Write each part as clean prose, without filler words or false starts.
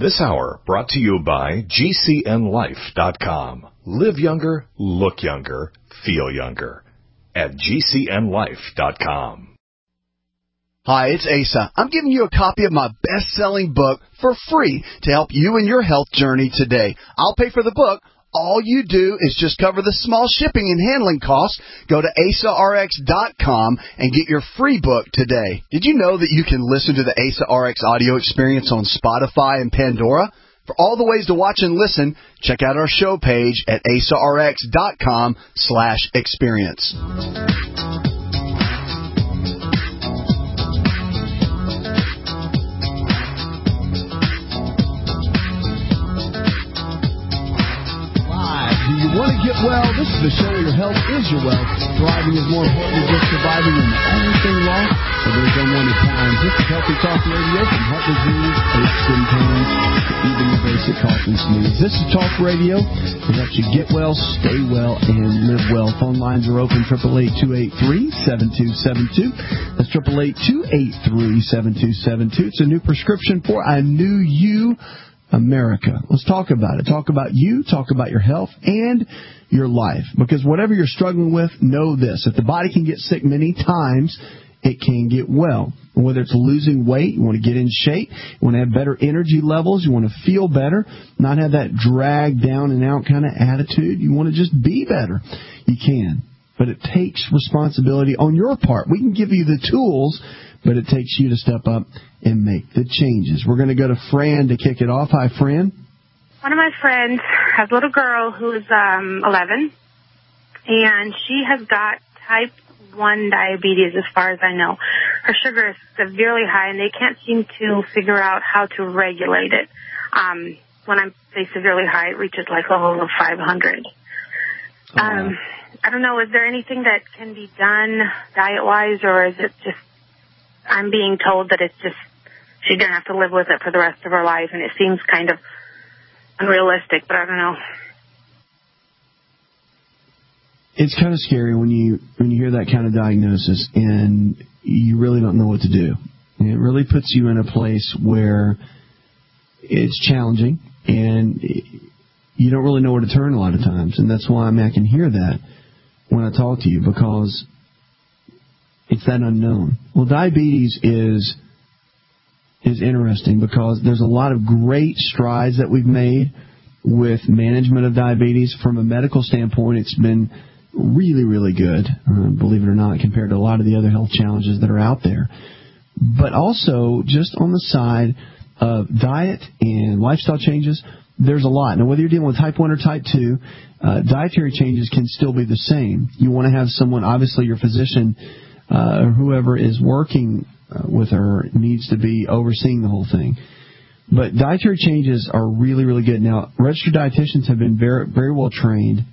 This hour brought to you by GCNLife.com. Live younger, look younger, feel younger. At GCNLife.com. Hi, it's Asa. I'm giving you a copy of my best-selling book for free to help you in your health journey today. I'll pay for the book. All you do is just cover the small shipping and handling costs. Go to AsaRx.com and get your free book today. Did you know that you can listen to the Asa RX audio experience on Spotify and Pandora? For all the ways to watch and listen, check out our show page at AsaRx.com/experience. You want to get well? This is the show where your health is your wealth. Thriving is more important than just surviving when everything wrong. So there's no one at times. This is Healthy Talk Radio from heart disease, aches and pains, to even your basic cough and sneeze. This is Talk Radio. It helps you get well, stay well, and live well. Phone lines are open, 888-283-7272. That's 888-283-7272. It's a new prescription for a new you. America. Let's talk about it. Talk about you, talk about your health and your life. Because whatever you're struggling with, know this. If the body can get sick many times, it can get well. Whether it's losing weight, you want to get in shape, you want to have better energy levels, you want to feel better, not have that drag down and out kind of attitude. You want to just be better. You can. But it takes responsibility on your part. We can give you the tools, but it takes you to step up and make the changes. We're going to go to Fran to kick it off. Hi, Fran. One of my friends has a little girl who's 11, and she has got type 1 diabetes as far as I know. Her sugar is severely high, and they can't seem to figure out how to regulate it. When I say severely high, it reaches like a level of 500. I don't know, is there anything that can be done diet-wise, or is it just I'm being told that it's just she's going to have to live with it for the rest of her life, and it seems kind of unrealistic, but I don't know. It's kind of scary when you hear that kind of diagnosis and you really don't know what to do. And it really puts you in a place where it's challenging and you don't really know where to turn a lot of times, and that's why I can hear that when I talk to you, because it's that unknown. Well, diabetes is interesting because there's a lot of great strides that we've made with management of diabetes. From a medical standpoint, it's been really, really good, believe it or not, compared to a lot of the other health challenges that are out there. But also, just on the side of diet and lifestyle changes, there's a lot. Now, whether you're dealing with type 1 or type 2, dietary changes can still be the same. You want to have someone, obviously your physician, or whoever is working with her needs to be overseeing the whole thing. But dietary changes are really, really good. Now, registered dietitians have been very, very well trained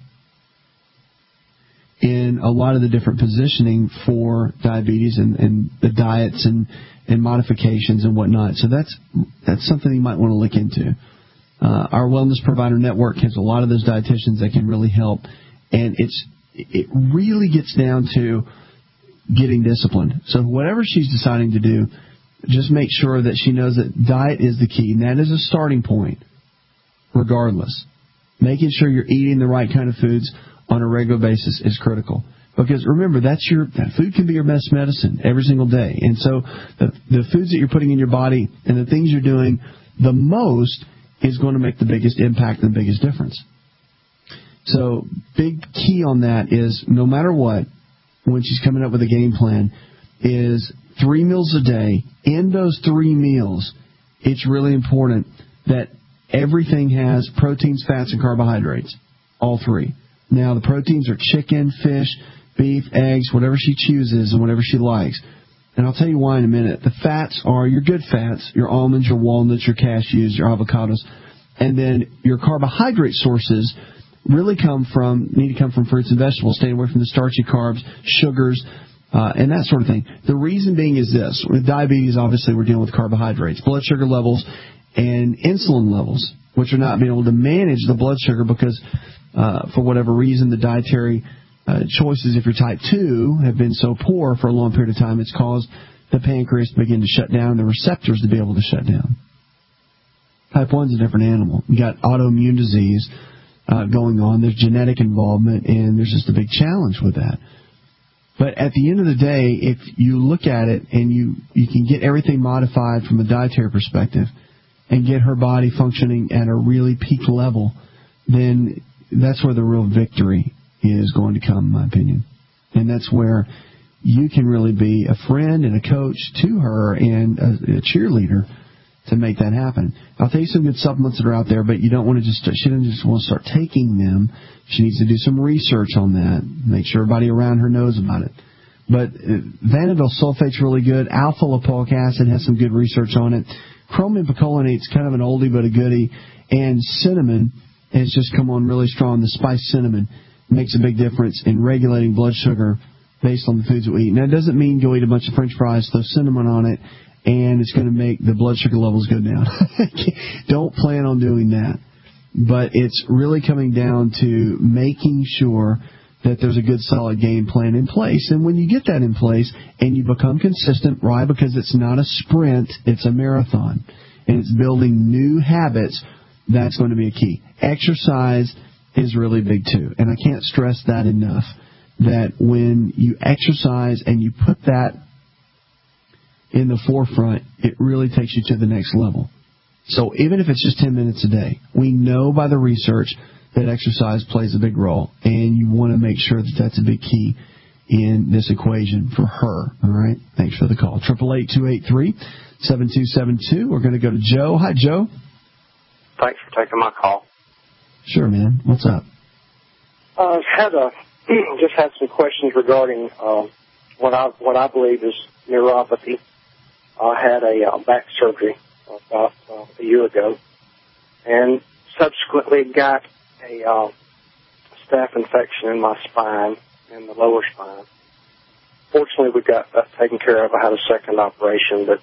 in a lot of the different positioning for diabetes and the diets and modifications and whatnot. So that's something you might want to look into. Our Wellness Provider Network has a lot of those dietitians that can really help. And it really gets down to getting disciplined. So whatever she's deciding to do, just make sure that she knows that diet is the key. And that is a starting point, regardless. Making sure you're eating the right kind of foods on a regular basis is critical. Because remember, that food can be your best medicine every single day. And so the foods that you're putting in your body and the things you're doing the most is going to make the biggest impact and the biggest difference. So big key on that is no matter what, when she's coming up with a game plan, is 3 meals a day. In those 3 meals, it's really important that everything has proteins, fats, and carbohydrates, all 3. Now, the proteins are chicken, fish, beef, eggs, whatever she chooses and whatever she likes. And I'll tell you why in a minute. The fats are your good fats, your almonds, your walnuts, your cashews, your avocados. And then your carbohydrate sources really need to come from fruits and vegetables, staying away from the starchy carbs, sugars, and that sort of thing. The reason being is this. With diabetes, obviously, we're dealing with carbohydrates, blood sugar levels, and insulin levels, which are not being able to manage the blood sugar because, for whatever reason, the dietary choices, if you're type 2, have been so poor for a long period of time, it's caused the pancreas to begin to shut down and the receptors to be able to shut down. Type 1 is a different animal. You got autoimmune disease going on. There's genetic involvement, and there's just a big challenge with that. But at the end of the day, if you look at it and you can get everything modified from a dietary perspective and get her body functioning at a really peak level, then that's where the real victory is going to come, in my opinion. And that's where you can really be a friend and a coach to her and a cheerleader to make that happen. I'll tell you some good supplements that are out there, but you don't want to she doesn't just want to start taking them. She needs to do some research on that, make sure everybody around her knows about it. But Vanadyl sulfate's really good. Alpha lipoic acid has some good research on it. Chromium picolinate's kind of an oldie but a goodie. And cinnamon has just come on really strong. The spiced cinnamon makes a big difference in regulating blood sugar based on the foods that we eat. Now, it doesn't mean go eat a bunch of French fries, throw cinnamon on it, and it's going to make the blood sugar levels go down. Don't plan on doing that. But it's really coming down to making sure that there's a good, solid game plan in place. And when you get that in place and you become consistent, right, because it's not a sprint, it's a marathon, and it's building new habits, that's going to be a key. Exercise is really big, too. And I can't stress that enough, that when you exercise and you put that in the forefront, it really takes you to the next level. So even if it's just 10 minutes a day, we know by the research that exercise plays a big role, and you want to make sure that that's a big key in this equation for her. All right? Thanks for the call. 888-283-7272. We're going to go to Joe. Hi, Joe. Thanks for taking my call. Sure, man. What's up? Just had some questions regarding what I believe is neuropathy. I had a back surgery about a year ago, and subsequently got a staph infection in my spine, in the lower spine. Fortunately, we got that taken care of. I had a second operation, but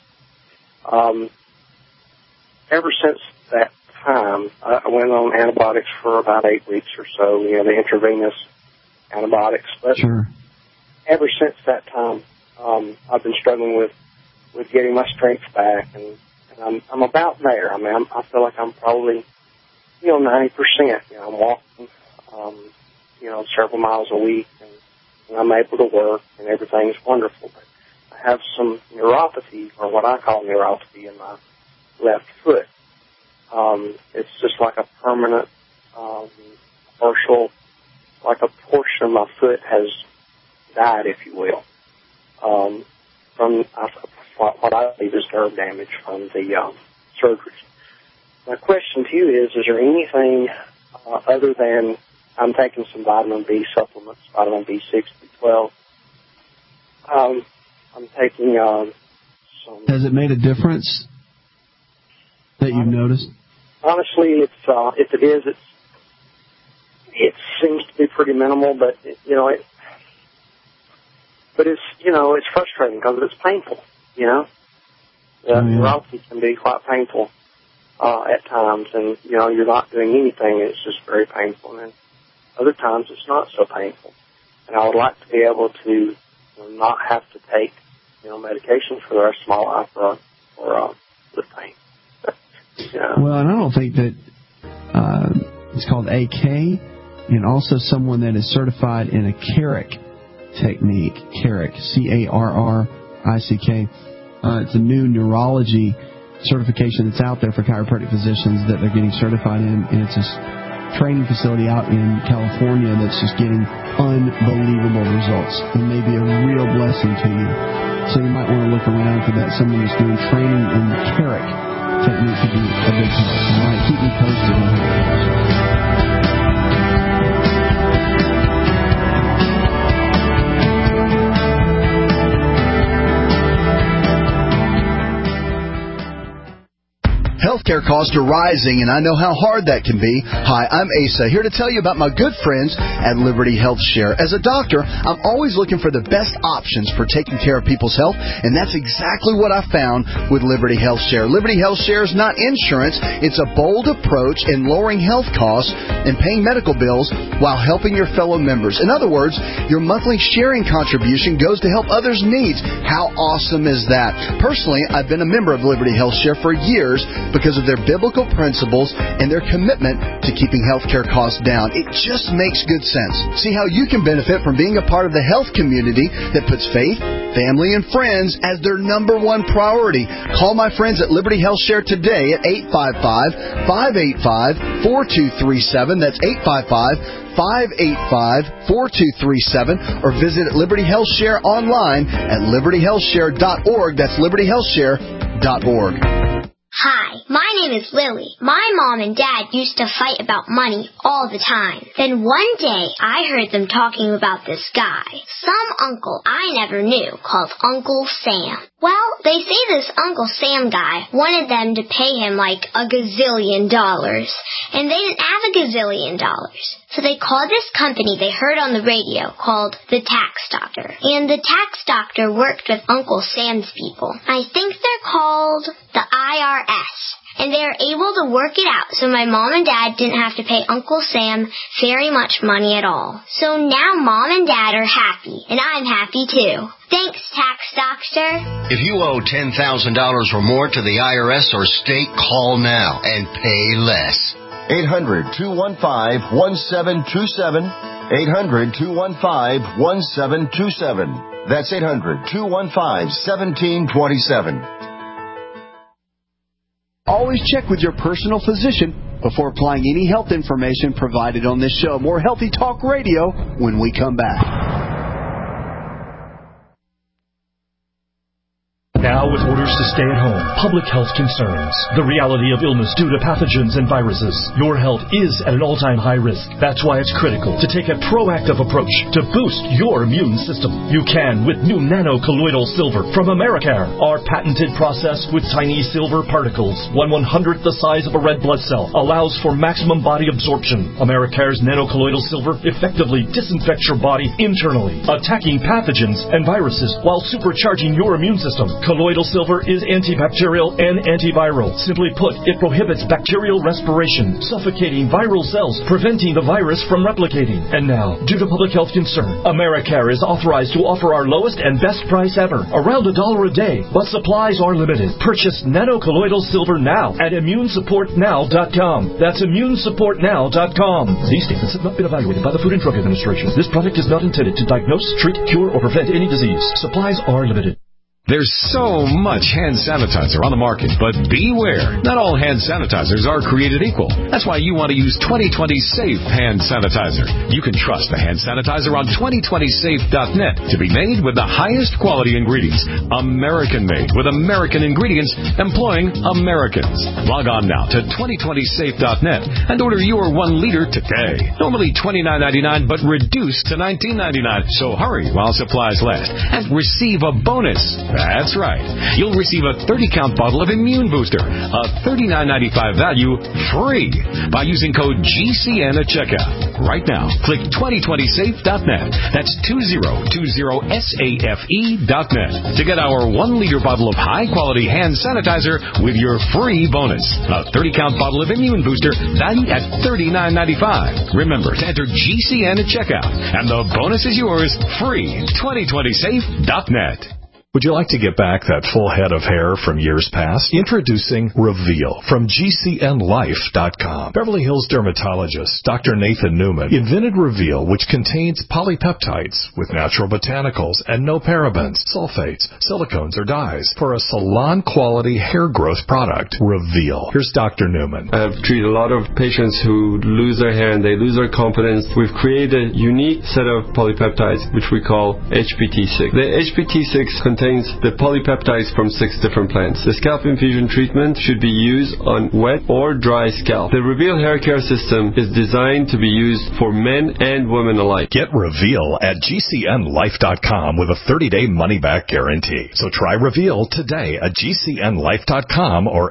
ever since that time, I went on antibiotics for about 8 weeks or so, the intravenous antibiotics. But sure. Ever since that time, I've been struggling with getting my strength back, and I'm about there. I mean, I feel like I'm probably 90%. I'm walking, several miles a week, and I'm able to work, and everything's wonderful. But I have some neuropathy, or what I call neuropathy, in my left foot. It's just like a permanent, partial, like a portion of my foot has died, if you will, from what I believe is nerve damage from the surgery. My question to you is there anything other than I'm taking some vitamin B supplements, vitamin B6, B12. I'm taking some... Has it made a difference that you've noticed? Honestly, if it is, it seems to be pretty minimal, but it's frustrating because it's painful. Neuropathy can be quite painful at times, and you're not doing anything, and it's just very painful. And other times it's not so painful. And I would like to be able to not have to take medication for the rest of my life for the pain. Well, and I don't think that it's called AK, and also someone that is certified in a Carrick technique, Carrick, C-A-R-R-I-C-K. It's a new neurology certification that's out there for chiropractic physicians that they're getting certified in, and it's a training facility out in California that's just getting unbelievable results and may be a real blessing to you. So you might want to look around for that. Someone that's doing training in the Carrick technique could be a big help. All right, keep me posted on how it goes. Healthcare costs are rising, and I know how hard that can be. Hi, I'm Asa, here to tell you about my good friends at Liberty Health Share. As a doctor, I'm always looking for the best options for taking care of people's health, and that's exactly what I found with Liberty Health Share. Liberty Health Share is not insurance. It's a bold approach in lowering health costs and paying medical bills while helping your fellow members. In other words, your monthly sharing contribution goes to help others' needs. How awesome is that? Personally, I've been a member of Liberty Health Share for years because because of their biblical principles and their commitment to keeping healthcare costs down. It just makes good sense. See how you can benefit from being a part of the health community that puts faith, family, and friends as their number one priority. Call my friends at Liberty Health Share today at 855-585-4237. That's 855-585-4237, or visit Liberty Health Share online at libertyhealthshare.org. That's libertyhealthshare.org. Hi, my name is Lily. My mom and dad used to fight about money all the time. Then one day, I heard them talking about this guy, some uncle I never knew, called Uncle Sam. Well, they say this Uncle Sam guy wanted them to pay him like $1 gazillion, and they didn't have $1 gazillion. So they called this company they heard on the radio called the Tax Doctor. And the Tax Doctor worked with Uncle Sam's people. I think they're called the IRS. And they were able to work it out so my mom and dad didn't have to pay Uncle Sam very much money at all. So now mom and dad are happy, and I'm happy too. Thanks, Tax Doctor. If you owe $10,000 or more to the IRS or state, call now and pay less. 800-215-1727. 800-215-1727. That's 800-215-1727. Always check with your personal physician before applying any health information provided on this show. More Healthy Talk Radio when we come back. Now with orders to stay at home, public health concerns, the reality of illness due to pathogens and viruses. Your health is at an all-time high risk. That's why it's critical to take a proactive approach to boost your immune system. You can with new nano-colloidal silver from Americare. Our patented process with tiny silver particles, 1/100th the size of a red blood cell, allows for maximum body absorption. Americare's nano-colloidal silver effectively disinfects your body internally, attacking pathogens and viruses while supercharging your immune system. Colloidal silver is antibacterial and antiviral. Simply put, it prohibits bacterial respiration, suffocating viral cells, preventing the virus from replicating. And now, due to public health concern, Americare is authorized to offer our lowest and best price ever, around $1 a day, but supplies are limited. Purchase nano-colloidal silver now at immunesupportnow.com. That's immunesupportnow.com. These statements have not been evaluated by the Food and Drug Administration. This product is not intended to diagnose, treat, cure, or prevent any disease. Supplies are limited. There's so much hand sanitizer on the market, but beware. Not all hand sanitizers are created equal. That's why you want to use 2020 Safe Hand Sanitizer. You can trust the hand sanitizer on 2020safe.net to be made with the highest quality ingredients. American-made with American ingredients, employing Americans. Log on now to 2020safe.net and order your 1 liter today. Normally $29.99, but reduced to $19.99. So hurry while supplies last and receive a bonus. That's right. You'll receive a 30-count bottle of Immune Booster, a $39.95 value, free by using code GCN at checkout. Right now, click 2020safe.net. That's 2020safe.net to get our 1-liter bottle of high-quality hand sanitizer with your free bonus. A 30-count bottle of Immune Booster valued at $39.95. Remember to enter GCN at checkout, and the bonus is yours, free. 2020safe.net. Would you like to get back that full head of hair from years past? Introducing Reveal from GCNLife.com. Beverly Hills dermatologist Dr. Nathan Newman invented Reveal, which contains polypeptides with natural botanicals and no parabens, sulfates, silicones, or dyes for a salon-quality hair growth product. Reveal. Here's Dr. Newman. I've treated a lot of patients who lose their hair and they lose their confidence. We've created a unique set of polypeptides, which we call HPT6. The HPT6 contains the polypeptides from 6 different plants. The scalp infusion treatment should be used on wet or dry scalp. The Reveal hair care system is designed to be used for men and women alike. Get Reveal at GCNLife.com with a 30-day money-back guarantee. So try Reveal today at GCNLife.com or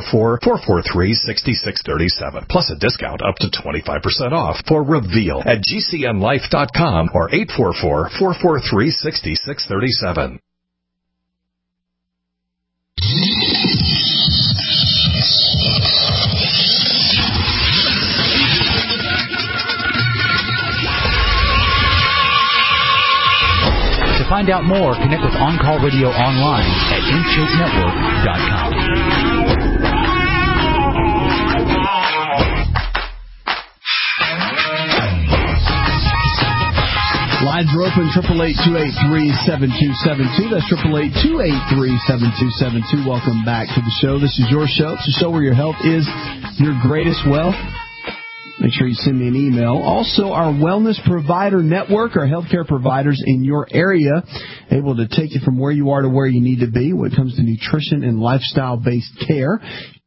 844-443-6637. Plus a discount up to 25% off for Reveal at GCNLife.com or 844-443-6637. To find out more, connect with On Call Radio online at InShapeNetwork.com. lines are open, 888-283-7272. That's 888-283-7272. Welcome back to the show. This is your show. It's a show where your health is your greatest wealth. Make sure you send me an email. Also, our Wellness Provider Network, our healthcare providers in your area, able to take you from where you are to where you need to be when it comes to nutrition and lifestyle-based care.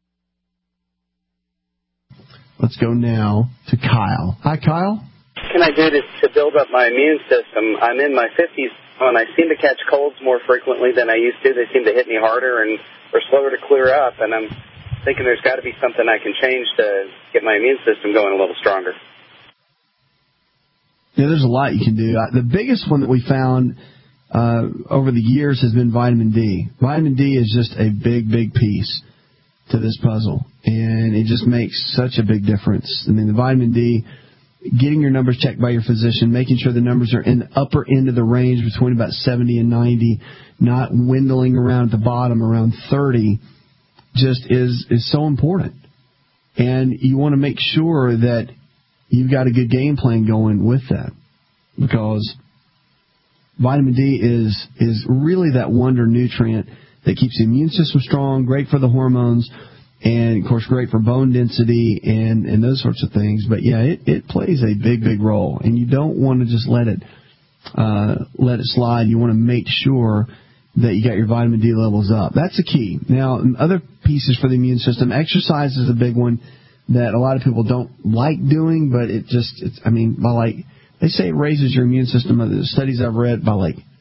Let's go now to Kyle. Hi, Kyle. What can I do to build up my immune system? I'm in my 50s, and I seem to catch colds more frequently than I used to. They seem to hit me harder and are slower to clear up, and I'm thinking there's got to be something I can change to get my immune system going a little stronger. Yeah, there's a lot you can do. The biggest one that we found over the years has been vitamin D. Vitamin D is just a big, big piece to this puzzle, and it just makes such a big difference. I mean, the vitamin D, getting your numbers checked by your physician, making sure the numbers are in the upper end of the range between about 70 and 90, not dwindling around at the bottom around 30, just is so important. And you want to make sure that you've got a good game plan going with that, because vitamin D is really that wonder nutrient that keeps the immune system strong, great for the hormones, and, of course, great for bone density and those sorts of things. But, yeah, it plays a big, big role, and you don't want to just let it slide. You want to make sure that you got your vitamin D levels up. That's the key. Now, other pieces for the immune system, exercise is a big one that a lot of people don't like doing, but they say it raises your immune system. The studies I've read by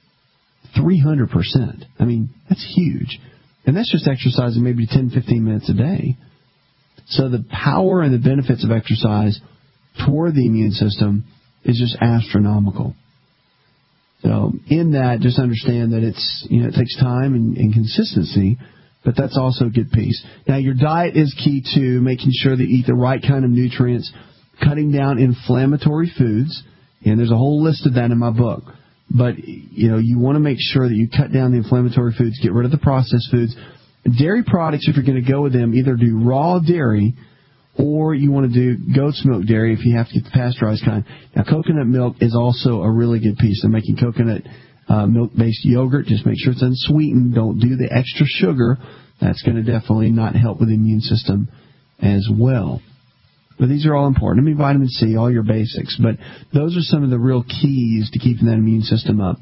300%. I mean, that's huge. And that's just exercising maybe 10, 15 minutes a day. So the power and the benefits of exercise toward the immune system is just astronomical. So in that, just understand that it takes time and consistency, but that's also a good piece. Now, your diet is key too, making sure that you eat the right kind of nutrients, cutting down inflammatory foods, and there's a whole list of that in my book. But, you want to make sure that you cut down the inflammatory foods, get rid of the processed foods. Dairy products, if you're going to go with them, either do raw dairy or you want to do goat's milk dairy if you have to get the pasteurized kind. Now, coconut milk is also a really good piece. They're making coconut milk-based yogurt. Just make sure it's unsweetened. Don't do the extra sugar. That's going to definitely not help with the immune system as well. But these are all important. I mean, vitamin C, all your basics. But those are some of the real keys to keeping that immune system up.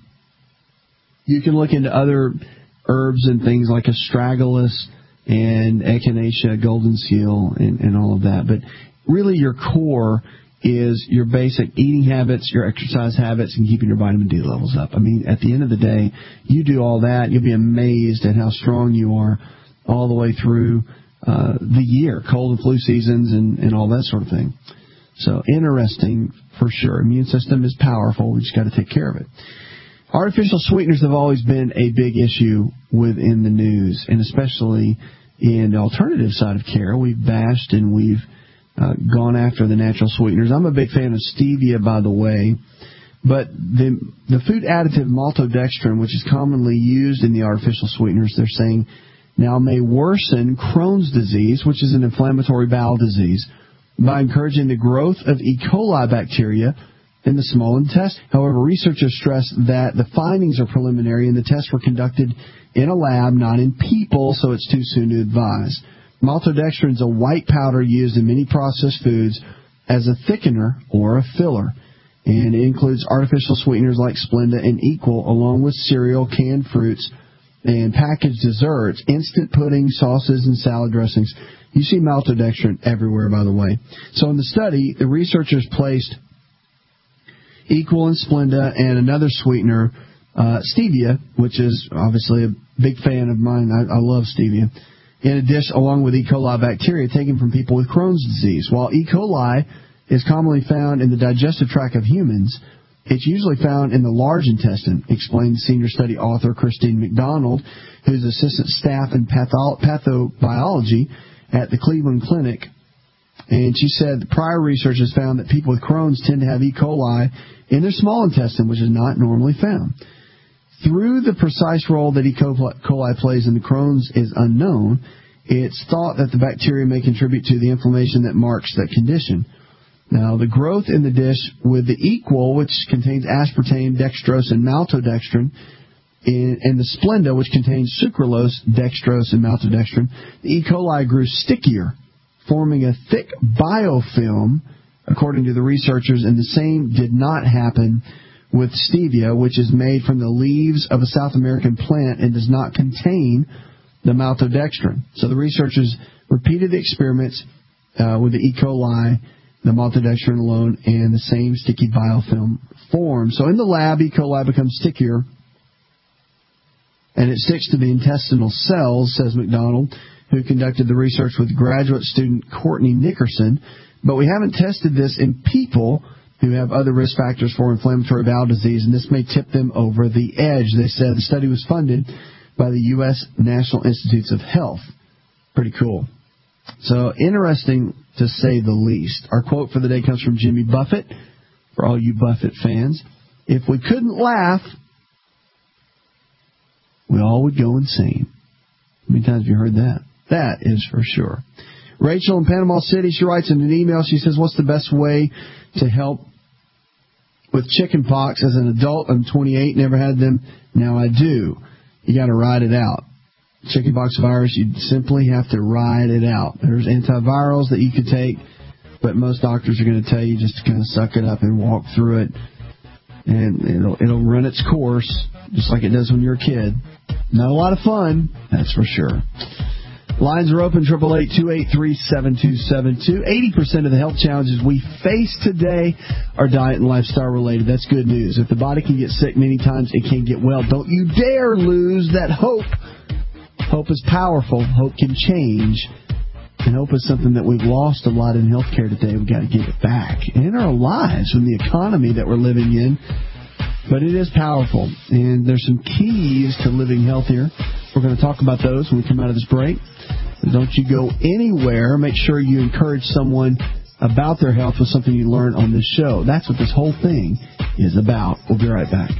You can look into other herbs and things like astragalus and echinacea, golden seal, and all of that. But really your core is your basic eating habits, your exercise habits, and keeping your vitamin D levels up. I mean, at the end of the day, you do all that, you'll be amazed at how strong you are all the way through the year, cold and flu seasons and all that sort of thing. So interesting for sure. Immune system is powerful. We just got to take care of it. Artificial sweeteners have always been a big issue within the news, and especially in the alternative side of care. We've bashed and we've gone after the natural sweeteners. I'm a big fan of stevia, by the way, but the food additive maltodextrin, which is commonly used in the artificial sweeteners, they're saying now may worsen Crohn's disease, which is an inflammatory bowel disease, by encouraging the growth of E. coli bacteria in the small intestine. However, researchers stress that the findings are preliminary and the tests were conducted in a lab, not in people, so it's too soon to advise. Maltodextrin is a white powder used in many processed foods as a thickener or a filler, and it includes artificial sweeteners like Splenda and Equal, along with cereal, canned fruits, and packaged desserts, instant pudding, sauces, and salad dressings. You see maltodextrin everywhere, by the way. So in the study, the researchers placed Equal and Splenda and another sweetener, stevia, which is obviously a big fan of mine. I love stevia, in a dish along with E. coli bacteria taken from people with Crohn's disease. While E. coli is commonly found in the digestive tract of humans, it's usually found in the large intestine, explained senior study author Christine McDonald, who's assistant staff in pathobiology at the Cleveland Clinic. And she said the prior research has found that people with Crohn's tend to have E. coli in their small intestine, which is not normally found. Through the precise role that E. coli plays in the Crohn's is unknown, it's thought that the bacteria may contribute to the inflammation that marks that condition. Now, the growth in the dish with the Equal, which contains aspartame, dextrose, and maltodextrin, and the Splenda, which contains sucralose, dextrose, and maltodextrin, the E. coli grew stickier, forming a thick biofilm, according to the researchers, and the same did not happen with stevia, which is made from the leaves of a South American plant and does not contain the maltodextrin. So the researchers repeated the experiments with the E. coli, the maltodextrin alone, and the same sticky biofilm form. So in the lab, E. coli becomes stickier, and it sticks to the intestinal cells, says McDonald, who conducted the research with graduate student Courtney Nickerson. But we haven't tested this in people who have other risk factors for inflammatory bowel disease, and this may tip them over the edge. They said the study was funded by the U.S. National Institutes of Health. Pretty cool. So interesting, to say the least. Our quote for the day comes from Jimmy Buffett, for all you Buffett fans. If we couldn't laugh, we all would go insane. How many times have you heard that? That is for sure. Rachel in Panama City, she writes in an email, she says, what's the best way to help with chicken pox? As an adult, I'm 28, never had them. Now I do. You got to ride it out. Chickenpox virus, you simply have to ride it out. There's antivirals that you could take, but most doctors are going to tell you just to kind of suck it up and walk through it, and it'll run its course, just like it does when you're a kid. Not a lot of fun, that's for sure. Lines are open, 888-283-7272. 80% of the health challenges we face today are diet and lifestyle related. That's good news. If the body can get sick many times, it can get well. Don't you dare lose that hope. Hope is powerful. Hope can change. And hope is something that we've lost a lot in healthcare today. We've got to give it back. In our lives, in the economy that we're living in. But it is powerful. And there's some keys to living healthier. We're going to talk about those when we come out of this break. And don't you go anywhere. Make sure you encourage someone about their health with something you learn on this show. That's what this whole thing is about. We'll be right back.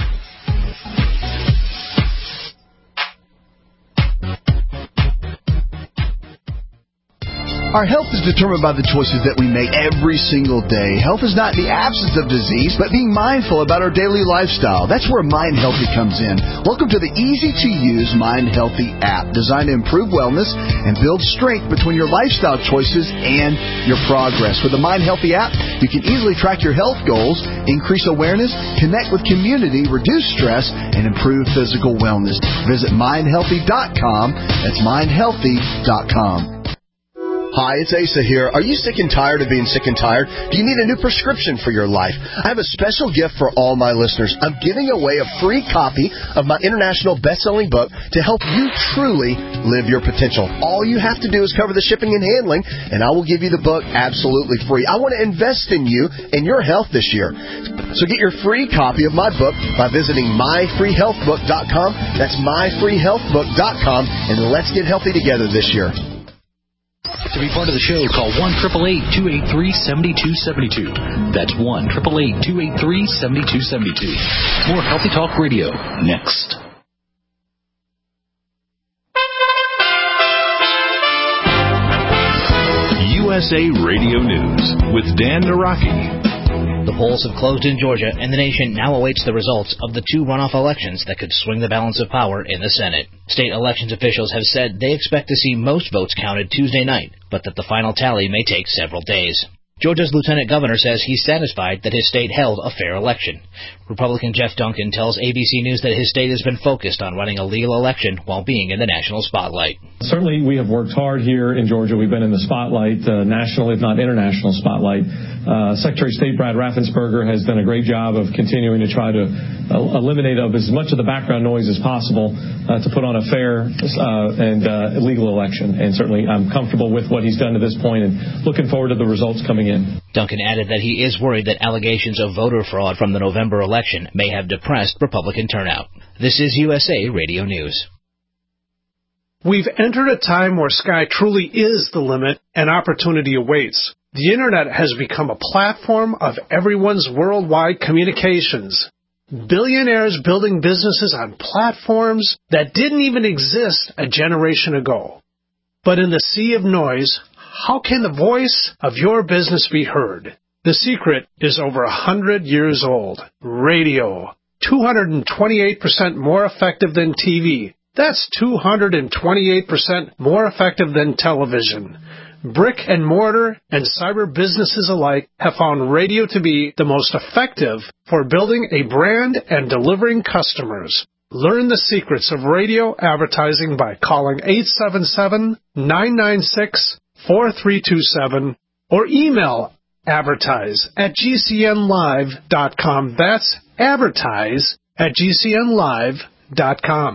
Our health is determined by the choices that we make every single day. Health is not the absence of disease, but being mindful about our daily lifestyle. That's where Mind Healthy comes in. Welcome to the easy-to-use Mind Healthy app, designed to improve wellness and build strength between your lifestyle choices and your progress. With the Mind Healthy app, you can easily track your health goals, increase awareness, connect with community, reduce stress, and improve physical wellness. Visit mindhealthy.com. That's mindhealthy.com. Hi, it's Asa here. Are you sick and tired of being sick and tired? Do you need a new prescription for your life? I have a special gift for all my listeners. I'm giving away a free copy of my international best-selling book to help you truly live your potential. All you have to do is cover the shipping and handling, and I will give you the book absolutely free. I want to invest in you and your health this year. So get your free copy of my book by visiting myfreehealthbook.com. That's myfreehealthbook.com, and let's get healthy together this year. To be part of the show, call 1-888-283-7272. That's 1-888-283-7272. More Healthy Talk Radio next. USA Radio News with Dan Naraki. The polls have closed in Georgia, and the nation now awaits the results of the two runoff elections that could swing the balance of power in the Senate. State elections officials have said they expect to see most votes counted Tuesday night, but that the final tally may take several days. Georgia's lieutenant governor says he's satisfied that his state held a fair election. Republican Jeff Duncan tells ABC News that his state has been focused on running a legal election while being in the national spotlight. Certainly, we have worked hard here in Georgia. We've been in the spotlight, national, if not international spotlight. Secretary of State Brad Raffensperger has done a great job of continuing to try to eliminate as much of the background noise as possible to put on a fair and legal election. And certainly, I'm comfortable with what he's done to this point and looking forward to the results coming in. Duncan added that he is worried that allegations of voter fraud from the November election may have depressed Republican turnout. This is USA Radio News. We've entered a time where sky truly is the limit and opportunity awaits. The Internet has become a platform of everyone's worldwide communications. Billionaires building businesses on platforms that didn't even exist a generation ago. But in the sea of noise, how can the voice of your business be heard? The secret is over 100 years old. Radio. 228% more effective than TV. That's 228% more effective than television. Brick and mortar and cyber businesses alike have found radio to be the most effective for building a brand and delivering customers. Learn the secrets of radio advertising by calling 877-996-4327 or email advertise@gcnlive.com. That's advertise@gcnlive.com.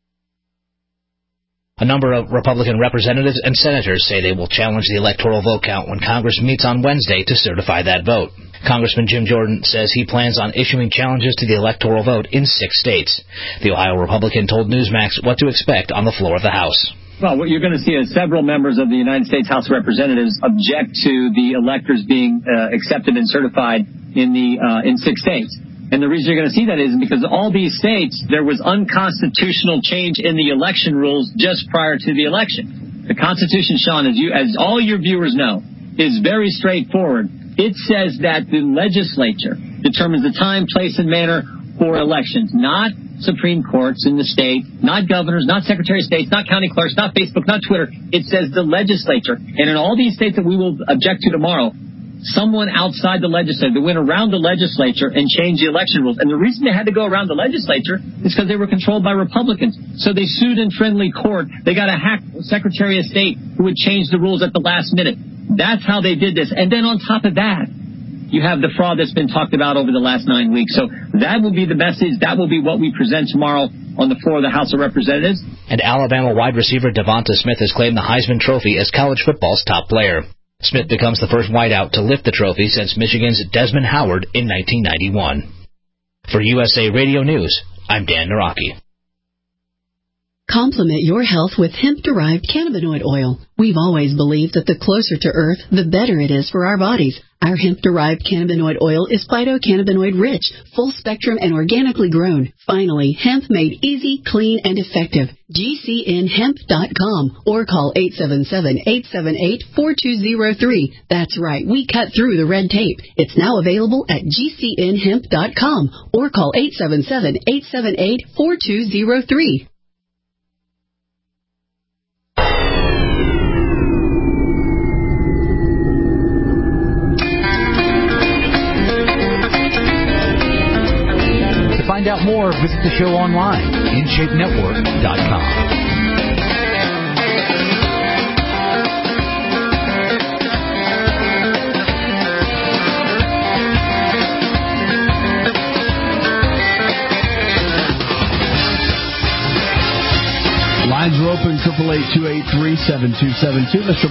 A number of Republican representatives and senators say they will challenge the electoral vote count when Congress meets on Wednesday to certify that vote. Congressman Jim Jordan says he plans on issuing challenges to the electoral vote in 6 states. The Ohio Republican told Newsmax what to expect on the floor of the House. Well, what you're going to see is several members of the United States House of Representatives object to the electors being accepted and certified in 6 states. And the reason you're going to see that is because all these states, there was unconstitutional change in the election rules just prior to the election. The Constitution, Sean, as all your viewers know, is very straightforward. It says that the legislature determines the time, place, and manner for elections, not Supreme Courts in the state, not governors, not Secretary of States, not county clerks, not Facebook, not Twitter. It says the legislature. And in all these states that we will object to tomorrow, someone outside the legislature, they went around the legislature and changed the election rules. And the reason they had to go around the legislature is because they were controlled by Republicans. So they sued in friendly court. They got a hack Secretary of State who would change the rules at the last minute. That's how they did this. And then on top of that, you have the fraud that's been talked about over the last 9 weeks. So that will be the message. That will be what we present tomorrow on the floor of the House of Representatives. And Alabama wide receiver Devonta Smith has claimed the Heisman Trophy as college football's top player. Smith becomes the first wideout to lift the trophy since Michigan's Desmond Howard in 1991. For USA Radio News, I'm Dan Naraki. Complement your health with hemp-derived cannabinoid oil. We've always believed that the closer to Earth, the better it is for our bodies. Our hemp-derived cannabinoid oil is phytocannabinoid rich, full-spectrum, and organically grown. Finally, hemp made easy, clean, and effective. GCNhemp.com or call 877-878-4203. That's right, we cut through the red tape. It's now available at GCNhemp.com or call 877-878-4203. To find out more, visit the show online, InShapeNetwork.com. Lines are open, 888-283-7272. That's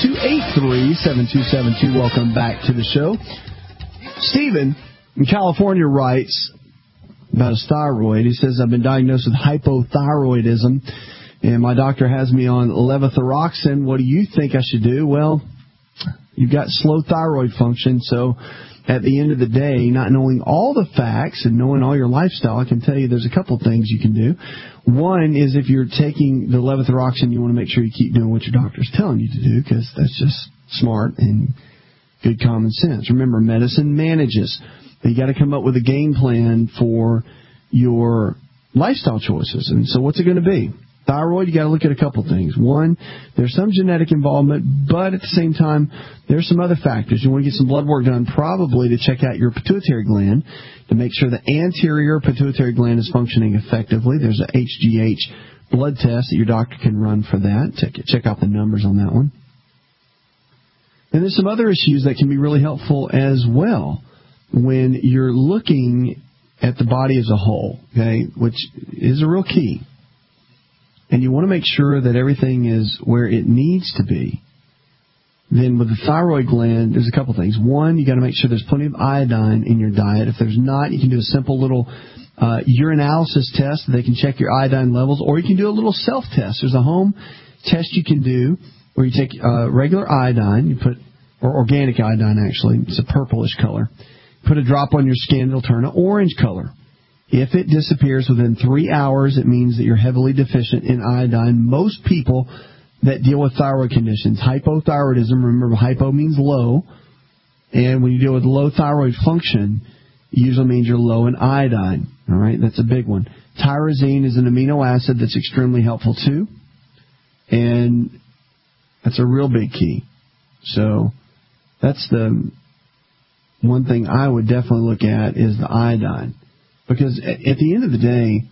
888-283-7272. Welcome back to the show. Stephen in California writes about his thyroid. He says, I've been diagnosed with hypothyroidism, and my doctor has me on levothyroxine. What do you think I should do? Well, you've got slow thyroid function, so at the end of the day, not knowing all the facts and knowing all your lifestyle, I can tell you there's a couple things you can do. One is if you're taking the levothyroxine, you want to make sure you keep doing what your doctor's telling you to do, because that's just smart and good common sense. Remember, medicine manages. You got to come up with a game plan for your lifestyle choices. And so what's it going to be? Thyroid, you got to look at a couple things. One, there's some genetic involvement, but at the same time, there's some other factors. You want to get some blood work done, probably to check out your pituitary gland, to make sure the anterior pituitary gland is functioning effectively. There's a HGH blood test that your doctor can run for that. Check out the numbers on that one. And there's some other issues that can be really helpful as well when you're looking at the body as a whole, okay, which is a real key. And you want to make sure that everything is where it needs to be. Then with the thyroid gland, there's a couple things. One, you got to make sure there's plenty of iodine in your diet. If there's not, you can do a simple little urinalysis test. They can check your iodine levels, or you can do a little self-test. There's a home test you can do where you take regular iodine, you put, or organic iodine actually, it's a purplish color. Put a drop on your skin, it'll turn an orange color. If it disappears within 3 hours, it means that you're heavily deficient in iodine. Most people that deal with thyroid conditions. Hypothyroidism, remember, hypo means low, and when you deal with low thyroid function, it usually means you're low in iodine. All right, that's a big one. Tyrosine is an amino acid that's extremely helpful too, and that's a real big key. So that's the one thing I would definitely look at is the iodine, because at the end of the day,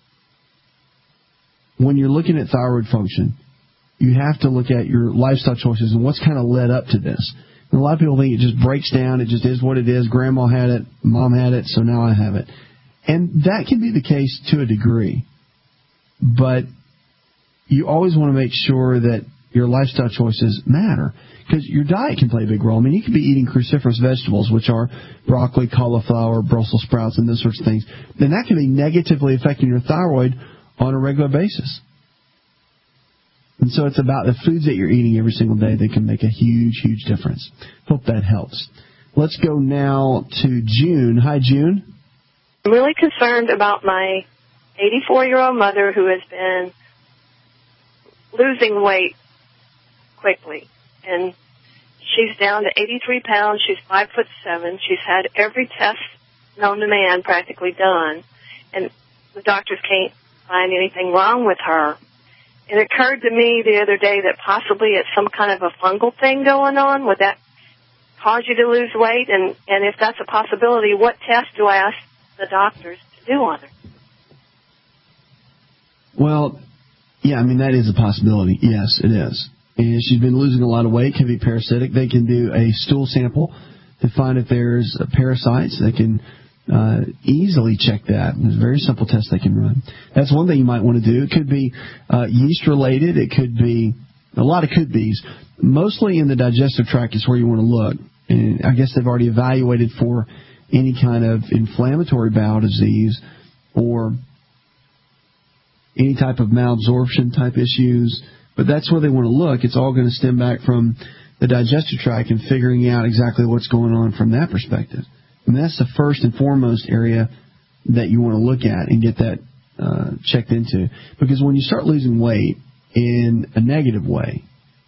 when you're looking at thyroid function, you have to look at your lifestyle choices and what's kind of led up to this. And a lot of people think it just breaks down, it just is what it is. Grandma had it, Mom had it, so now I have it. And that can be the case to a degree. But you always want to make sure that your lifestyle choices matter, because your diet can play a big role. I mean, you could be eating cruciferous vegetables, which are broccoli, cauliflower, Brussels sprouts, and those sorts of things. Then that can be negatively affecting your thyroid on a regular basis. And so it's about the foods that you're eating every single day that can make a huge, huge difference. Hope that helps. Let's go now to June. Hi, June. I'm really concerned about my 84-year-old mother who has been losing weight quickly. And she's down to 83 pounds. She's 5'7". She's had every test known to man practically done. And the doctors can't find anything wrong with her. It occurred to me the other day that possibly it's some kind of a fungal thing going on. Would that cause you to lose weight? And if that's a possibility, what test do I ask the doctors to do on her? Well, yeah, I mean, that is a possibility. Yes, it is. And she's been losing a lot of weight, can be parasitic. They can do a stool sample to find if there's parasites. They can easily check that. There's a very simple test they can run. That's one thing you might want to do. It could be yeast-related. It could be a lot of could-bes. Mostly in the digestive tract is where you want to look. And I guess they've already evaluated for any kind of inflammatory bowel disease or any type of malabsorption type issues. But that's where they want to look. It's all going to stem back from the digestive tract and figuring out exactly what's going on from that perspective. And that's the first and foremost area that you want to look at and get that checked into. Because when you start losing weight in a negative way,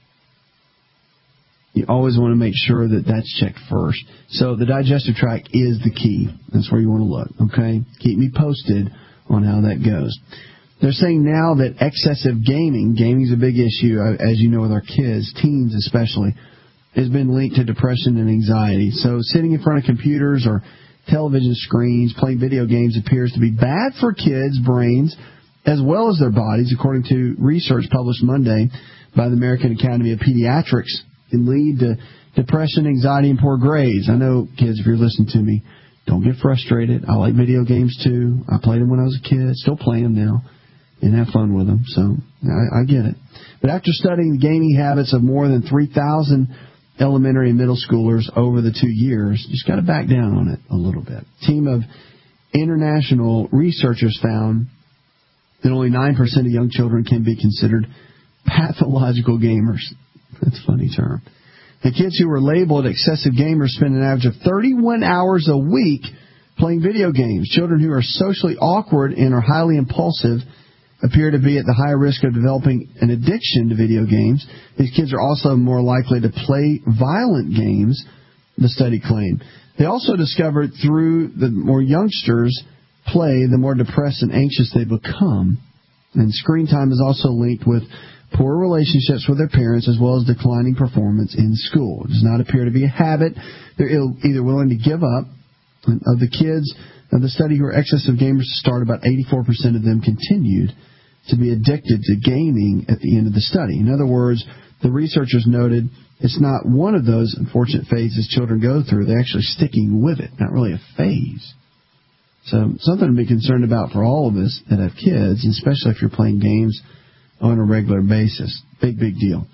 you always want to make sure that that's checked first. So the digestive tract is the key. That's where you want to look, okay? Keep me posted on how that goes. They're saying now that excessive gaming is a big issue, as you know, with our kids, teens especially, has been linked to depression and anxiety. So sitting in front of computers or television screens, playing video games appears to be bad for kids' brains as well as their bodies, according to research published Monday by the American Academy of Pediatrics. Can lead to depression, anxiety, and poor grades. I know, kids, if you're listening to me, don't get frustrated. I like video games, too. I played them when I was a kid. Still play them now and have fun with them. So I get it. But after studying the gaming habits of more than 3,000 elementary and middle schoolers over the 2 years, you just got to back down on it a little bit. A team of international researchers found that only 9% of young children can be considered pathological gamers. That's a funny term. The kids who were labeled excessive gamers spend an average of 31 hours a week playing video games. Children who are socially awkward and are highly impulsive appear to be at the higher risk of developing an addiction to video games. These kids are also more likely to play violent games, the study claimed. They also discovered through the more youngsters play, the more depressed and anxious they become. And screen time is also linked with poor relationships with their parents as well as declining performance in school. It does not appear to be a habit. They're either willing to give up. Of the kids of the study who are excessive gamers to start, about 84% of them continued to be addicted to gaming at the end of the study. In other words, the researchers noted it's not one of those unfortunate phases children go through. They're actually sticking with it, not really a phase. So something to be concerned about for all of us that have kids, especially if you're playing games on a regular basis. Big deal.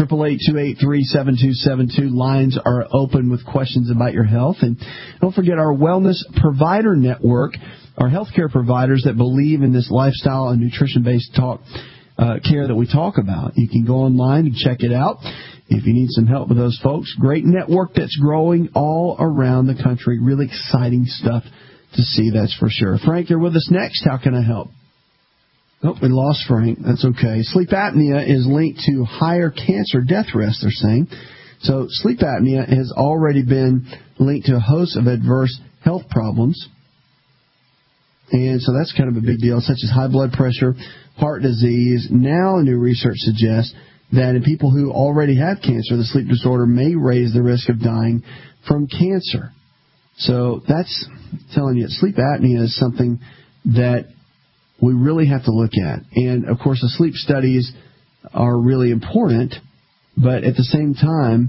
888-283-7272. Lines are open with questions about your health. And don't forget our Wellness Provider Network, our healthcare providers that believe in this lifestyle and nutrition-based care that we talk about. You can go online and check it out if you need some help with those folks. Great network that's growing all around the country. Really exciting stuff to see, that's for sure. Frank, you're with us next. How can I help? Oh, we lost Frank. That's okay. Sleep apnea is linked to higher cancer death risk, they're saying. So sleep apnea has already been linked to a host of adverse health problems. And so that's kind of a big deal, such as high blood pressure, heart disease. Now new research suggests that in people who already have cancer, the sleep disorder may raise the risk of dying from cancer. So that's telling you sleep apnea is something that we really have to look at. And, of course, the sleep studies are really important, but at the same time,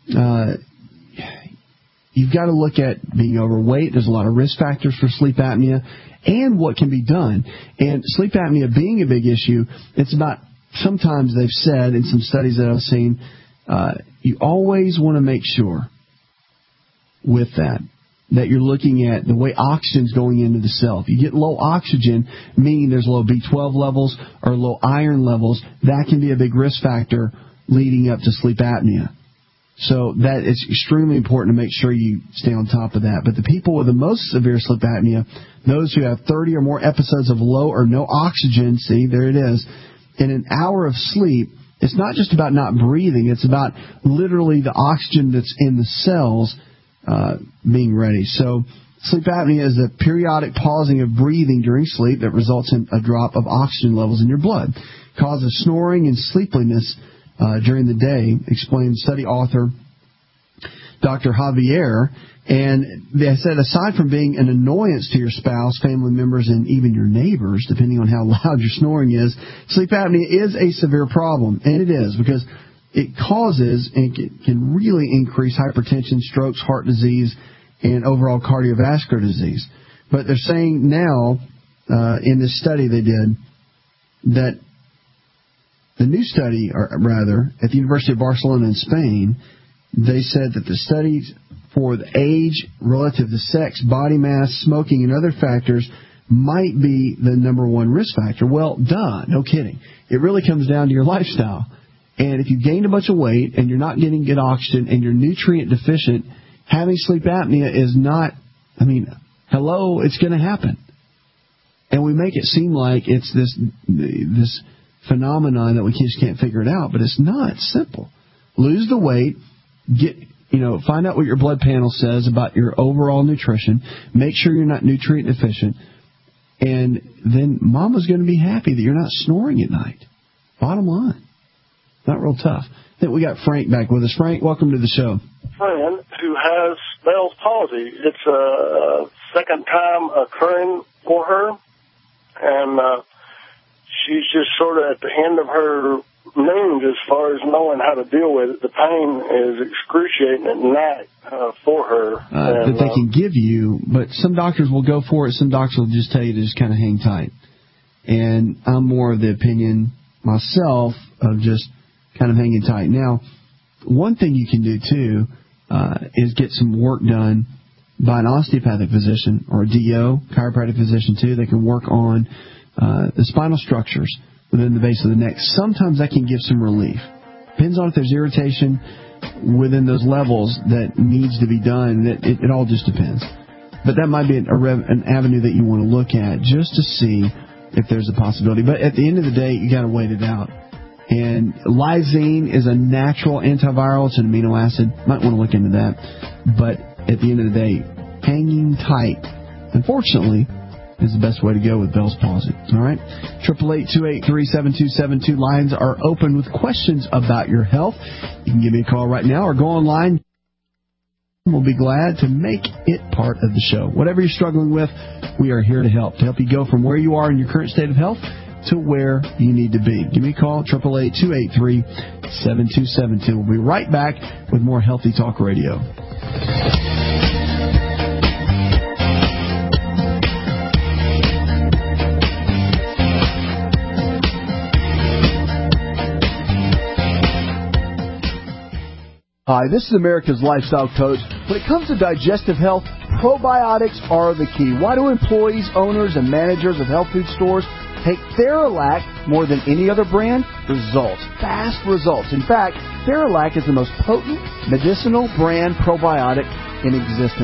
you've got to look at being overweight. There's a lot of risk factors for sleep apnea and what can be done. And sleep apnea being a big issue, it's about, sometimes they've said in some studies that I've seen, you always want to make sure with that you're looking at the way oxygen's going into the cell. If you get low oxygen, meaning there's low B12 levels or low iron levels, that can be a big risk factor leading up to sleep apnea. So that is extremely important to make sure you stay on top of that. But the people with the most severe sleep apnea, those who have 30 or more episodes of low or no oxygen, see, there it is, in an hour of sleep, it's not just about not breathing. It's about literally the oxygen that's in the cells being ready. So sleep apnea is a periodic pausing of breathing during sleep that results in a drop of oxygen levels in your blood. Causes snoring and sleepiness during the day, explains study author Dr. Javier. And they said aside from being an annoyance to your spouse, family members, and even your neighbors, depending on how loud your snoring is, sleep apnea is a severe problem. And it is, because it causes and can really increase hypertension, strokes, heart disease, and overall cardiovascular disease. But they're saying now, in this study they did, that the new study, or rather, at the University of Barcelona in Spain, they said that the studies for the age relative to sex, body mass, smoking, and other factors might be the number one risk factor. Well, duh, no kidding. It really comes down to your lifestyle. And if you gained a bunch of weight and you're not getting good oxygen and you're nutrient deficient, having sleep apnea is not, hello, it's going to happen. And we make it seem like it's this phenomenon that we just can't figure it out, but it's not. It's simple. Lose the weight, find out what your blood panel says about your overall nutrition, make sure you're not nutrient deficient, and then mama's going to be happy that you're not snoring at night. Bottom line. Not real tough. I think we got Frank back with us. Frank, welcome to the show. Friend who has Bell's palsy. It's a second time occurring for her, and she's just sort of at the end of her means as far as knowing how to deal with it. The pain is excruciating at night for her. That they can give you, but some doctors will go for it. Some doctors will just tell you to just kind of hang tight. And I'm more of the opinion myself of just kind of hanging tight. Now, one thing you can do, too, is get some work done by an osteopathic physician or a DO, chiropractic physician, too. They can work on the spinal structures within the base of the neck. Sometimes that can give some relief. Depends on if there's irritation within those levels that needs to be done. It all just depends. But that might be an avenue that you want to look at just to see if there's a possibility. But at the end of the day, you got to wait it out. And lysine is a natural antiviral. It's an amino acid. Might want to look into that. But at the end of the day, hanging tight, unfortunately, is the best way to go with Bell's palsy. All right? 888-283-7272. Lines are open with questions about your health. You can give me a call right now or go online. We'll be glad to make it part of the show. Whatever you're struggling with, we are here to help you go from where you are in your current state of health to where you need to be. Give me a call, 888-283-7272. We'll be right back with more Healthy Talk Radio. Hi, this is America's Lifestyle Coach. When it comes to digestive health, probiotics are the key. Why do employees, owners, and managers of health food stores take Theralac more than any other brand? Results. Fast results. In fact, Theralac is the most potent medicinal brand probiotic in existence.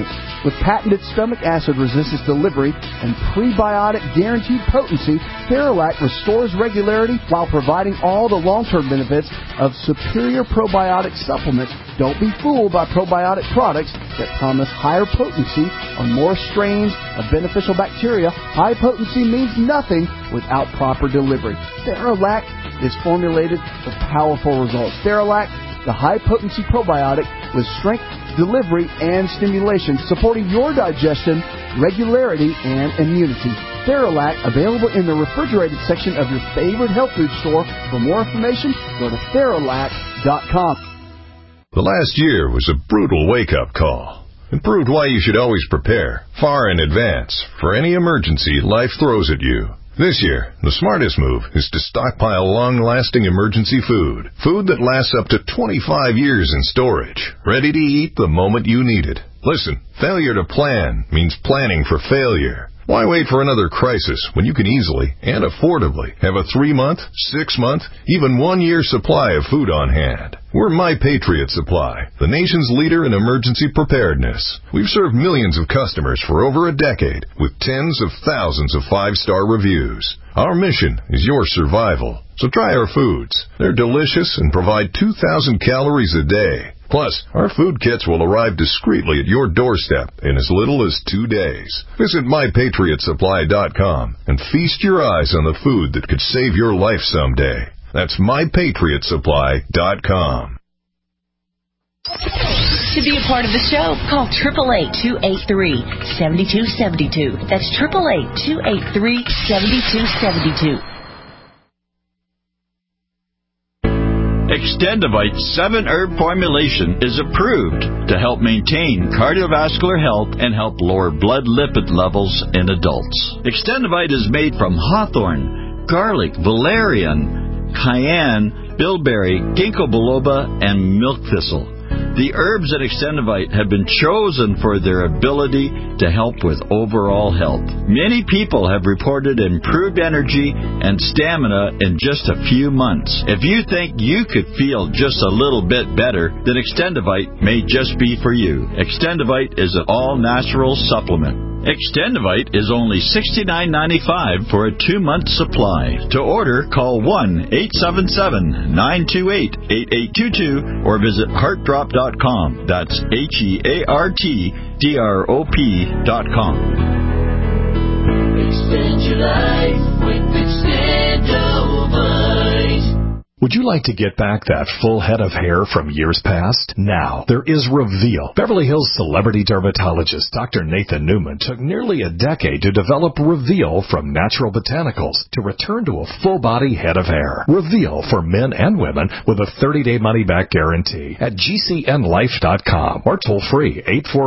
With patented stomach acid resistance delivery and prebiotic guaranteed potency, Theralac restores regularity while providing all the long-term benefits of superior probiotic supplements. Don't be fooled by probiotic products that promise higher potency on more strains of beneficial bacteria. High potency means nothing without proper delivery. Theralac is formulated for powerful results. Theralac, the high-potency probiotic with strength, delivery, and stimulation, supporting your digestion, regularity, and immunity. Theralac, available in the refrigerated section of your favorite health food store. For more information, go to Theralac.com. The last year was a brutal wake-up call. It proved why you should always prepare, far in advance, for any emergency life throws at you. This year, the smartest move is to stockpile long-lasting emergency food. Food that lasts up to 25 years in storage, ready to eat the moment you need it. Listen, failure to plan means planning for failure. Why wait for another crisis when you can easily and affordably have a 3-month, 6-month, even 1-year supply of food on hand? We're My Patriot Supply, the nation's leader in emergency preparedness. We've served millions of customers for over a decade with tens of thousands of 5-star reviews. Our mission is your survival. So try our foods. They're delicious and provide 2,000 calories a day. Plus, our food kits will arrive discreetly at your doorstep in as little as 2 days. Visit MyPatriotSupply.com and feast your eyes on the food that could save your life someday. That's MyPatriotSupply.com. To be a part of the show, call 888-283-7272. That's 888-283-7272. Extendivite 7-herb formulation is approved to help maintain cardiovascular health and help lower blood lipid levels in adults. Extendivite is made from hawthorn, garlic, valerian, cayenne, bilberry, ginkgo biloba, and milk thistle. The herbs in Extendivite have been chosen for their ability to help with overall health. Many people have reported improved energy and stamina in just a few months. If you think you could feel just a little bit better, then Extendivite may just be for you. Extendivite is an all-natural supplement. Extendivite is only $69.95 for a 2-month supply. To order, call 1-877-928-8822 or visit heartdrop.com. That's HEARTDROP.com. Extend your life with Extendivite. Would you like to get back that full head of hair from years past? Now, there is Reveal. Beverly Hills celebrity dermatologist Dr. Nathan Newman took nearly a decade to develop Reveal from natural botanicals to return to a full-body head of hair. Reveal for men and women with a 30-day money-back guarantee at GCNlife.com or toll-free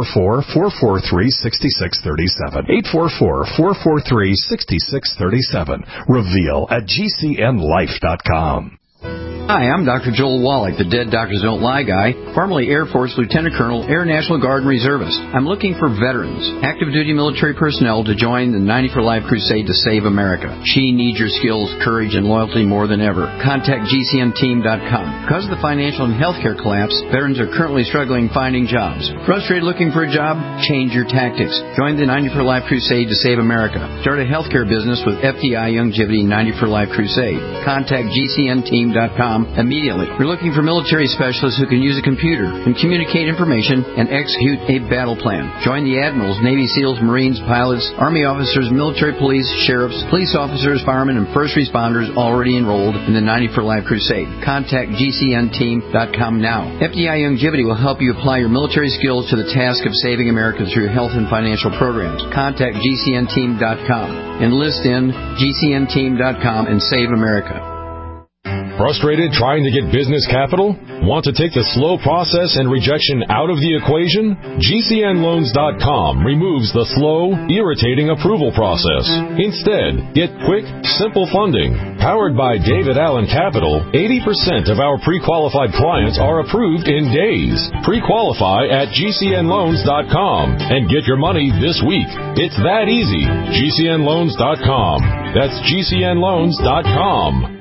844-443-6637. 844-443-6637. Reveal at GCNlife.com. Hi, I'm Dr. Joel Wallach, the Dead Doctors Don't Lie guy, formerly Air Force Lieutenant Colonel, Air National Guard and Reservist. I'm looking for veterans, active duty military personnel to join the 90 for Life crusade to save America. She needs your skills, courage, and loyalty more than ever. Contact GCNteam.com. Because of the financial and healthcare collapse, veterans are currently struggling finding jobs. Frustrated looking for a job? Change your tactics. Join the 90 for Life crusade to save America. Start a healthcare business with FDI Youngevity 90 for Life crusade. Contact GCNteam.com immediately. We're looking for military specialists who can use a computer and communicate information and execute a battle plan. Join the admirals, Navy SEALs, Marines, pilots, Army officers, military police, sheriffs, police officers, firemen, and first responders already enrolled in the 90 for Life crusade. Contact GCNteam.com now. FDI Youngevity will help you apply your military skills to the task of saving America through health and financial programs. Contact GCNteam.com. Enlist in GCNteam.com and save America. Frustrated trying to get business capital? Want to take the slow process and rejection out of the equation? GCNloans.com removes the slow, irritating approval process. Instead, get quick, simple funding. Powered by David Allen Capital, 80% of our pre-qualified clients are approved in days. Pre-qualify at GCNloans.com and get your money this week. It's that easy. GCNloans.com. That's GCNloans.com.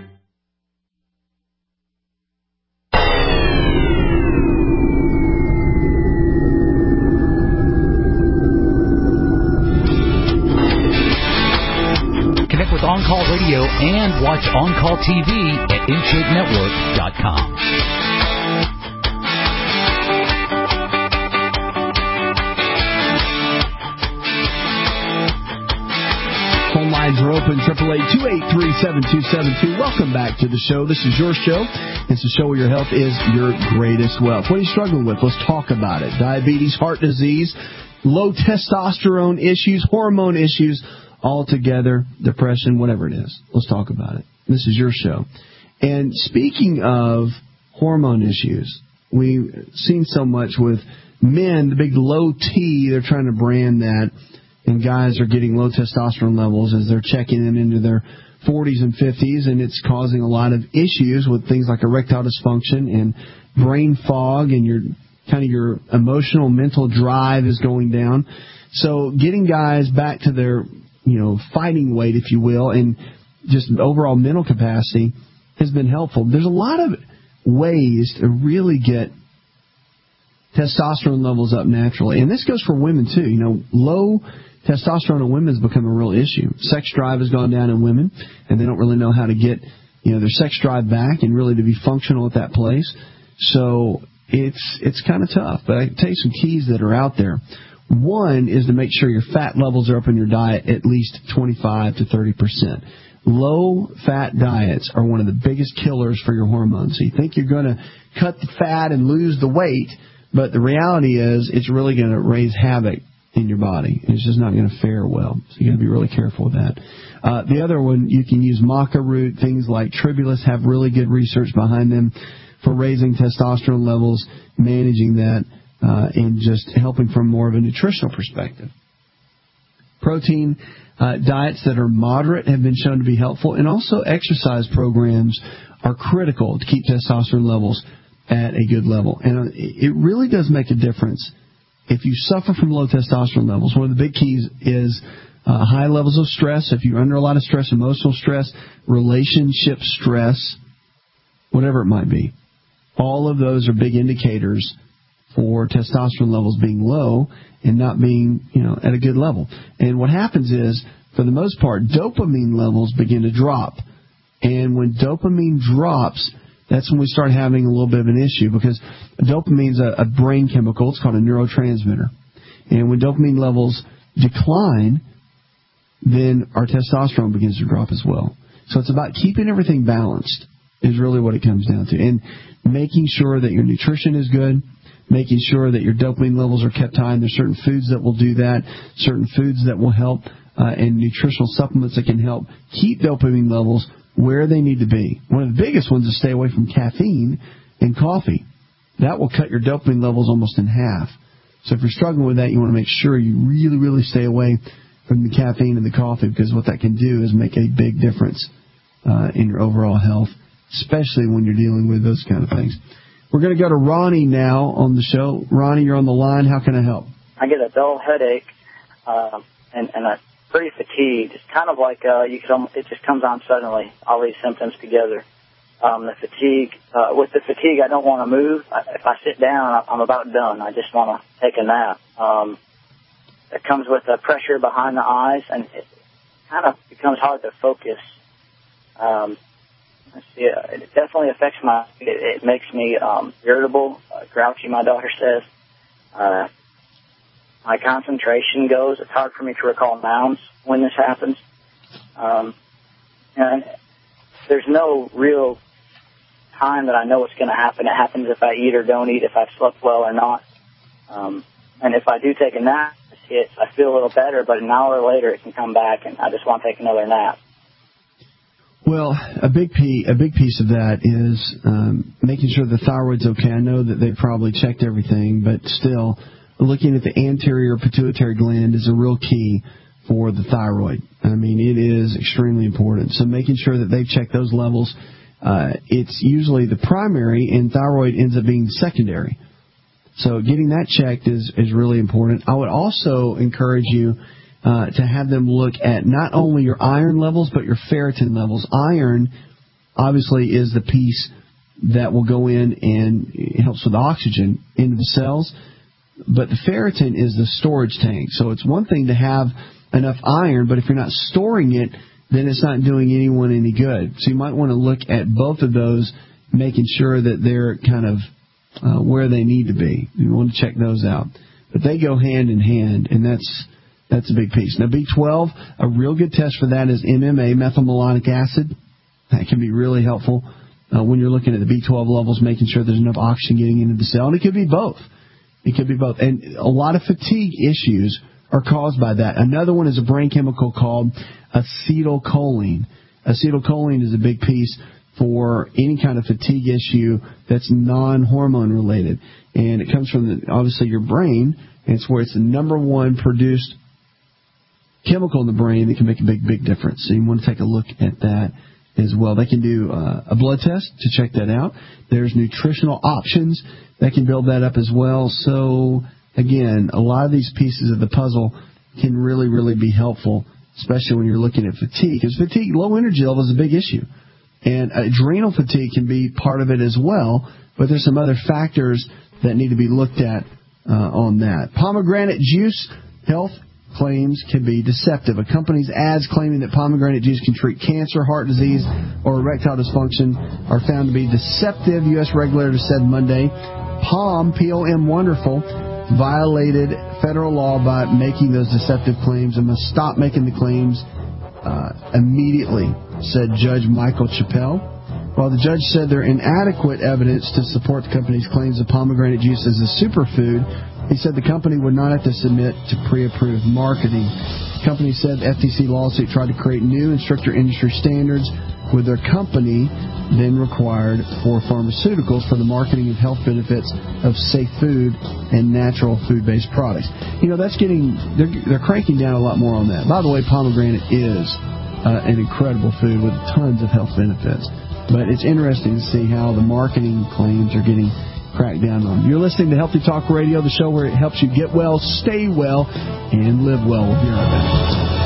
On-Call Radio and watch On-Call TV at InShapeNetwork.com. Phone lines are open, 888-283-7272. Welcome back to the show. This is your show. It's the show where your health is your greatest wealth. What are you struggling with? Let's talk about it. Diabetes, heart disease, low testosterone issues, hormone issues, all together, depression, whatever it is. Let's talk about it. This is your show. And speaking of hormone issues, we've seen so much with men, the big low T, they're trying to brand that, and guys are getting low testosterone levels as they're checking them into their 40s and 50s, and it's causing a lot of issues with things like erectile dysfunction and brain fog, and your emotional, mental drive is going down. So getting guys back to their, fighting weight, if you will, and just overall mental capacity has been helpful. There's a lot of ways to really get testosterone levels up naturally, and this goes for women too. Low testosterone in women has become a real issue. Sex drive has gone down in women, and they don't really know how to get their sex drive back and really to be functional at that place. So it's kind of tough. But I can tell you some keys that are out there. One is to make sure your fat levels are up in your diet at least 25 to 30%. Low-fat diets are one of the biggest killers for your hormones. So you think you're going to cut the fat and lose the weight, but the reality is it's really going to raise havoc in your body. It's just not going to fare well. So you got to be really careful with that. The other one, you can use maca root. Things like Tribulus have really good research behind them for raising testosterone levels, managing that, and just helping from more of a nutritional perspective. Protein diets that are moderate have been shown to be helpful, and also exercise programs are critical to keep testosterone levels at a good level. And it really does make a difference if you suffer from low testosterone levels. One of the big keys is high levels of stress. If you're under a lot of stress, emotional stress, relationship stress, whatever it might be, all of those are big indicators for testosterone levels being low and not being, at a good level. And what happens is, for the most part, dopamine levels begin to drop. And when dopamine drops, that's when we start having a little bit of an issue, because dopamine is a brain chemical. It's called a neurotransmitter. And when dopamine levels decline, then our testosterone begins to drop as well. So it's about keeping everything balanced is really what it comes down to. And making sure that your nutrition is good, making sure that your dopamine levels are kept high. And there's certain foods that will do that, certain foods that will help, and nutritional supplements that can help keep dopamine levels where they need to be. One of the biggest ones is stay away from caffeine and coffee. That will cut your dopamine levels almost in half. So if you're struggling with that, you want to make sure you really, really stay away from the caffeine and the coffee, because what that can do is make a big difference in your overall health, especially when you're dealing with those kind of things. We're going to go to Ronnie now on the show. Ronnie, you're on the line. How can I help? I get a dull headache and I'm pretty fatigued. It's kind of like it just comes on suddenly, all these symptoms together. The fatigue, with the fatigue, I don't want to move. If I sit down, I'm about done. I just want to take a nap. It comes with a pressure behind the eyes, and it kind of becomes hard to focus. It definitely affects it makes me irritable, grouchy, my daughter says. My concentration goes. It's hard for me to recall nouns when this happens. And there's no real time that I know what's going to happen. It happens if I eat or don't eat, if I've slept well or not. And if I do take a nap, I feel a little better, but an hour later it can come back, and I just want to take another nap. Well, a big piece of that is making sure the thyroid's okay. I know that they've probably checked everything, but still, looking at the anterior pituitary gland is a real key for the thyroid. I mean, it is extremely important. So making sure that they've checked those levels, it's usually the primary, and thyroid ends up being secondary. So getting that checked is really important. I would also encourage you to have them look at not only your iron levels, but your ferritin levels. Iron, obviously, is the piece that will go in and it helps with oxygen into the cells. But the ferritin is the storage tank. So it's one thing to have enough iron, but if you're not storing it then it's not doing anyone any good. So you might want to look at both of those, making sure that they're kind of where they need to be. You want to check those out. But they go hand in hand, and that's a big piece. Now, B12, a real good test for that is MMA, methylmalonic acid. That can be really helpful when you're looking at the B12 levels, making sure there's enough oxygen getting into the cell. And it could be both. It could be both. And a lot of fatigue issues are caused by that. Another one is a brain chemical called acetylcholine. Acetylcholine is a big piece for any kind of fatigue issue that's non-hormone related. And it comes from, obviously, your brain. And it's where it's the number one produced chemical in the brain that can make a big, big difference. So you want to take a look at that as well. They can do a blood test to check that out. There's nutritional options that can build that up as well. So, again, a lot of these pieces of the puzzle can really, really be helpful, especially when you're looking at fatigue. Because fatigue, low energy level is a big issue. And adrenal fatigue can be part of it as well, but there's some other factors that need to be looked at on that. Pomegranate juice health claims can be deceptive. A company's ads claiming that pomegranate juice can treat cancer, heart disease, or erectile dysfunction are found to be deceptive, U.S. regulators said Monday. P-O-M Wonderful, violated federal law by making those deceptive claims and must stop making the claims immediately, said Judge Michael Chappell. While the judge said there are inadequate evidence to support the company's claims of pomegranate juice as a superfood, he said the company would not have to submit to pre-approved marketing. The company said the FTC lawsuit tried to create new and stricter industry standards, with their company then required for pharmaceuticals for the marketing of health benefits of safe food and natural food-based products. You know, that's they're cranking down a lot more on that. By the way, pomegranate is an incredible food with tons of health benefits. But it's interesting to see how the marketing claims are getting cracked down on. You're listening to Healthy Talk Radio, the show where it helps you get well, stay well, and live well. We'll be right back.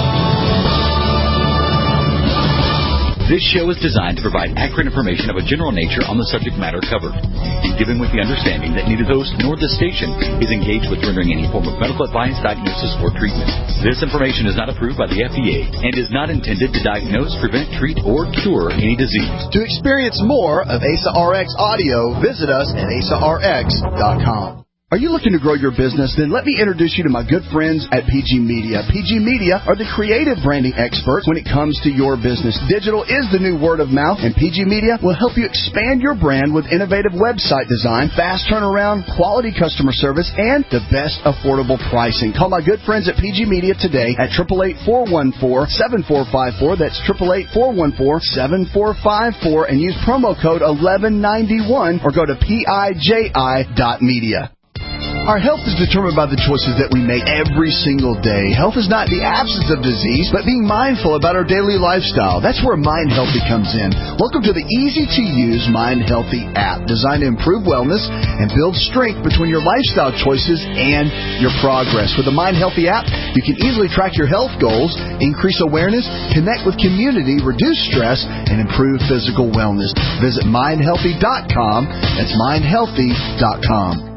This show is designed to provide accurate information of a general nature on the subject matter covered, and given with the understanding that neither the host nor the station is engaged with rendering any form of medical advice, diagnosis, or treatment. This information is not approved by the FDA and is not intended to diagnose, prevent, treat, or cure any disease. To experience more of ASA RX audio, visit us at asarx.com. Are you looking to grow your business? Then let me introduce you to my good friends at PG Media. PG Media are the creative branding experts when it comes to your business. Digital is the new word of mouth, and PG Media will help you expand your brand with innovative website design, fast turnaround, quality customer service, and the best affordable pricing. Call my good friends at PG Media today at 888-414-7454. That's 888-414-7454, and use promo code 1191 or go to piji.media. Our health is determined by the choices that we make every single day. Health is not the absence of disease, but being mindful about our daily lifestyle. That's where Mind Healthy comes in. Welcome to the easy-to-use Mind Healthy app, designed to improve wellness and build strength between your lifestyle choices and your progress. With the Mind Healthy app, you can easily track your health goals, increase awareness, connect with community, reduce stress, and improve physical wellness. Visit mindhealthy.com. That's mindhealthy.com.